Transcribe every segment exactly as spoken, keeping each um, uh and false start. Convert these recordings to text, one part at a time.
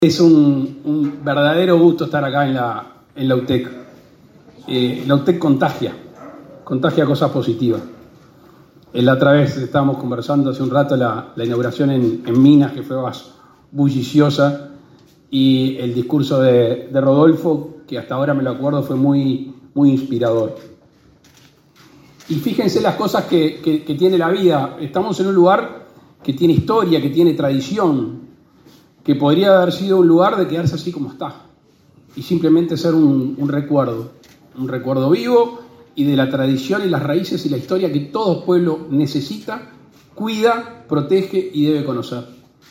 Es un, un verdadero gusto estar acá en la, en la U T E C. Eh, la U T E C contagia, contagia cosas positivas. Eh, la otra vez estábamos conversando hace un rato la, la inauguración en, en Minas, que fue más bulliciosa, y el discurso de, de Rodolfo, que hasta ahora me lo acuerdo, fue muy, muy inspirador. Y fíjense las cosas que, que, que tiene la vida. Estamos en un lugar que tiene historia, que tiene tradición, que podría haber sido un lugar de quedarse así como está y simplemente ser un, un recuerdo, un recuerdo vivo y de la tradición y las raíces y la historia que todo pueblo necesita, cuida, protege y debe conocer.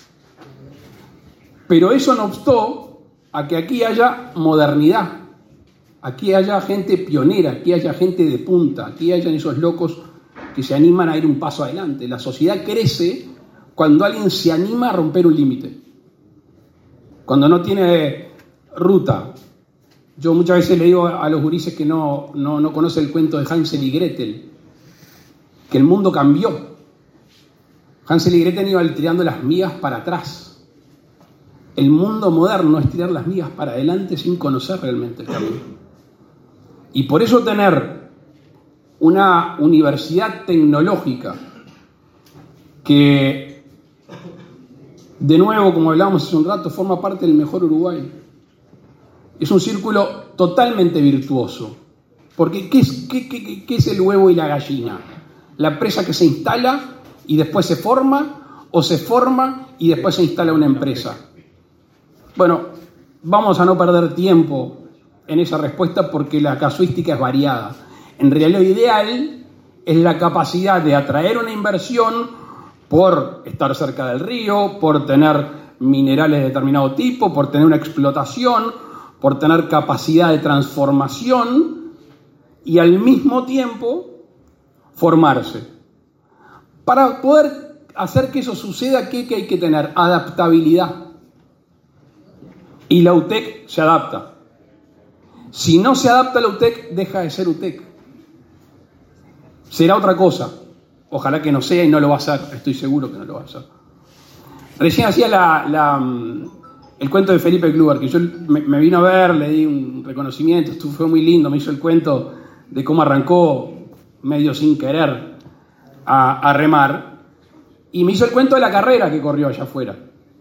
Pero eso no obstó a que aquí haya modernidad, aquí haya gente pionera, aquí haya gente de punta, aquí hayan esos locos que se animan a ir un paso adelante. La sociedad crece cuando alguien se anima a romper un límite, cuando no tiene ruta. Yo muchas veces le digo a los gurises que no, no, no conocen el cuento de Hansel y Gretel, que el mundo cambió. Hansel y Gretel iban tirando las migas para atrás. El mundo moderno es tirar las migas para adelante sin conocer realmente el camino. Y por eso tener una universidad tecnológica que, de nuevo, como hablábamos hace un rato, forma parte del mejor Uruguay. Es un círculo totalmente virtuoso. Porque ¿qué es, qué, qué, qué es el huevo y la gallina? ¿La empresa que se instala y después se forma? ¿O se forma y después se instala una empresa? Bueno, vamos a no perder tiempo en esa respuesta porque la casuística es variada. En realidad, lo ideal es la capacidad de atraer una inversión por estar cerca del río, por tener minerales de determinado tipo, por tener una explotación, por tener capacidad de transformación y al mismo tiempo formarse. Para poder hacer que eso suceda, ¿qué hay que tener? Adaptabilidad. Y la U T E C se adapta. Si no se adapta la U T E C, deja de ser U T E C. Será otra cosa. Ojalá que no sea y no lo va a hacer. Estoy seguro que no lo va a hacer. Recién hacía la, la, el cuento de Felipe Kluber, que yo me, me vino a ver, le di un reconocimiento, esto fue muy lindo, me hizo el cuento de cómo arrancó medio sin querer a, a remar, y me hizo el cuento de la carrera que corrió allá afuera.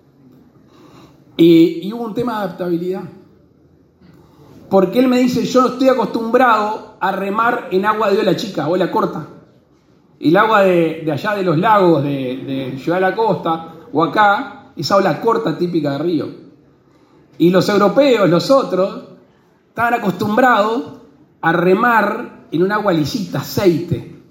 Y, y hubo un tema de adaptabilidad. Porque él me dice, yo estoy acostumbrado a remar en agua de ola chica, ola corta. El agua de, de allá de los lagos, de, de Ciudad de la Costa, o acá, esa ola corta típica de río. Y los europeos, los otros, estaban acostumbrados a remar en un agua lisita, aceite.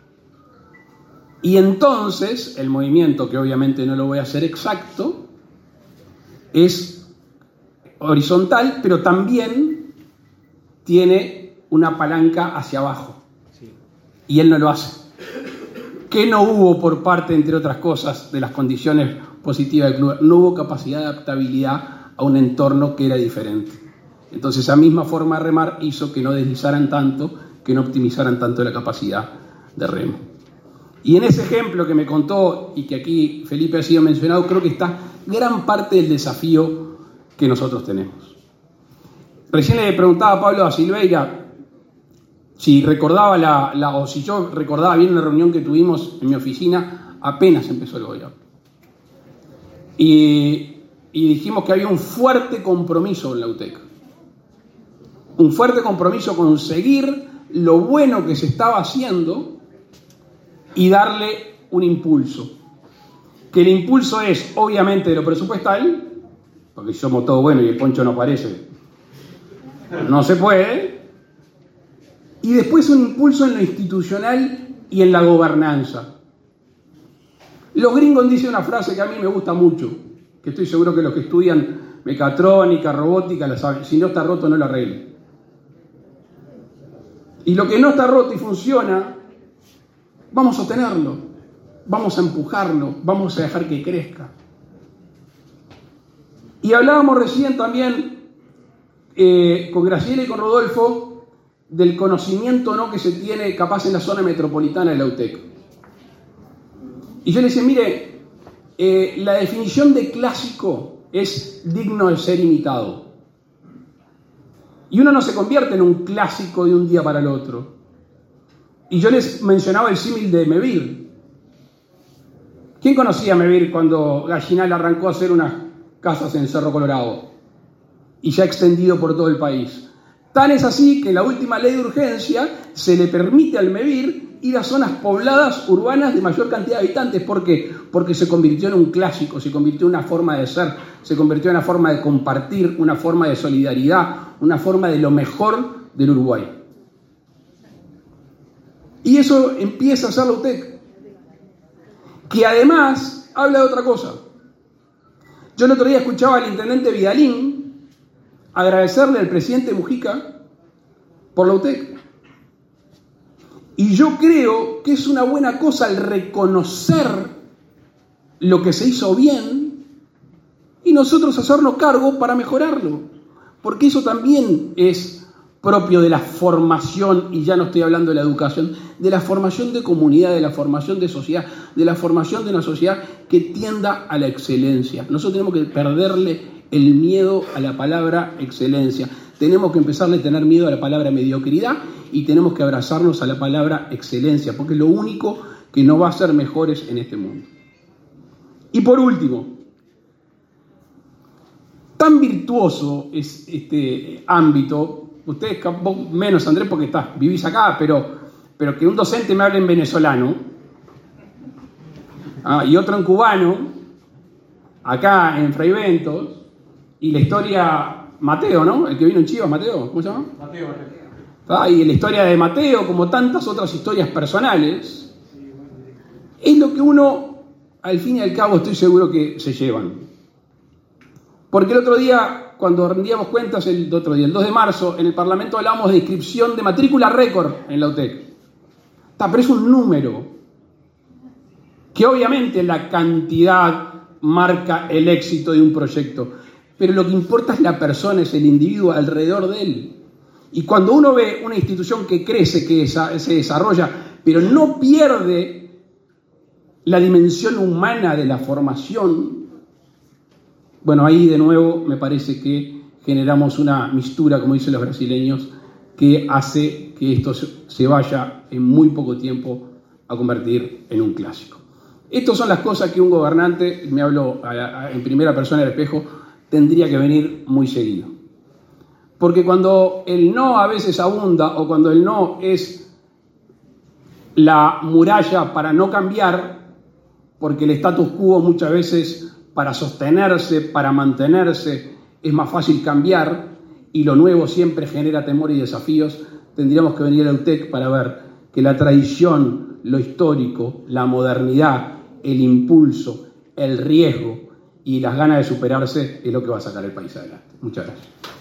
Y entonces, el movimiento, que obviamente no lo voy a hacer exacto, es horizontal, pero también tiene una palanca hacia abajo. Sí. Y él no lo hace. ¿Qué no hubo por parte, entre otras cosas, de las condiciones positivas del club? No hubo capacidad de adaptabilidad a un entorno que era diferente. Entonces, esa misma forma de remar hizo que no deslizaran tanto, que no optimizaran tanto la capacidad de remo. Y en ese ejemplo que me contó y que aquí Felipe ha sido mencionado, creo que está gran parte del desafío que nosotros tenemos. Recién le preguntaba a Pablo da Silveira si recordaba la, la, o si yo recordaba bien una reunión que tuvimos en mi oficina apenas empezó el gobierno. Y, y dijimos que había un fuerte compromiso en la U T E C. Un fuerte compromiso con seguir lo bueno que se estaba haciendo y darle un impulso. Que el impulso es, obviamente, de lo presupuestal, porque si somos todos buenos y el poncho no aparece, no se puede. Y después un impulso en lo institucional y en la gobernanza. Los gringos dicen una frase que a mí me gusta mucho, que estoy seguro que los que estudian mecatrónica, robótica, la saben. Si no está roto, no lo arreglen. Y lo que no está roto y funciona, vamos a sostenerlo, vamos a empujarlo, vamos a dejar que crezca. Y hablábamos recién también eh, con Graciela y con Rodolfo del conocimiento no que se tiene capaz en la zona metropolitana de la U T E C. Y yo le decía, mire, eh, la definición de clásico es digno de ser imitado. Y uno no se convierte en un clásico de un día para el otro. Y yo les mencionaba el símil de Mevir. ¿Quién conocía a Mevir cuando Gallinal arrancó a hacer unas casas en Cerro Colorado? Y ya extendido por todo el país. Tan es así que en la última ley de urgencia se le permite al Mevir ir a zonas pobladas urbanas de mayor cantidad de habitantes. ¿Por qué? Porque se convirtió en un clásico, se convirtió en una forma de ser, se convirtió en una forma de compartir, una forma de solidaridad, una forma de lo mejor del Uruguay. Y eso empieza a ser la U T E C, que además habla de otra cosa. Yo el otro día escuchaba al intendente Vidalín agradecerle al presidente Mujica por la U T E C. Y yo creo que es una buena cosa el reconocer lo que se hizo bien y nosotros hacernos cargo para mejorarlo. Porque eso también es propio de la formación, y ya no estoy hablando de la educación, de la formación de comunidad, de la formación de sociedad, de la formación de una sociedad que tienda a la excelencia. Nosotros tenemos que perderle el miedo a la palabra excelencia. Tenemos que empezarle a tener miedo a la palabra mediocridad y tenemos que abrazarnos a la palabra excelencia, porque es lo único que nos va a hacer mejores en este mundo. Y por último, tan virtuoso es este ámbito, ustedes vos menos, Andrés, porque estás, vivís acá, pero, pero que un docente me hable en venezolano ah, y otro en cubano, acá en Fray Ventos, y la historia Mateo, ¿no? El que vino en Chivas, Mateo, ¿cómo se llama? Mateo, Mateo. Ah, y la historia de Mateo, como tantas otras historias personales, es lo que uno, al fin y al cabo, estoy seguro que se llevan. Porque el otro día, cuando rendíamos cuentas, el otro día, el dos de marzo, en el Parlamento hablábamos de inscripción de matrícula récord en la U T E C. Está, pero es un número que obviamente la cantidad marca el éxito de un proyecto, pero lo que importa es la persona, es el individuo alrededor de él. Y cuando uno ve una institución que crece, que se desarrolla, pero no pierde la dimensión humana de la formación, bueno, ahí de nuevo me parece que generamos una mistura, como dicen los brasileños, que hace que esto se vaya en muy poco tiempo a convertir en un clásico. Estas son las cosas que un gobernante, me hablo en primera persona del espejo, tendría que venir muy seguido. Porque cuando el no a veces abunda, o cuando el no es la muralla para no cambiar, porque el status quo muchas veces para sostenerse, para mantenerse, es más fácil cambiar, y lo nuevo siempre genera temor y desafíos, tendríamos que venir a la U T E C para ver que la tradición, lo histórico, la modernidad, el impulso, el riesgo y las ganas de superarse es lo que va a sacar el país adelante. Muchas gracias.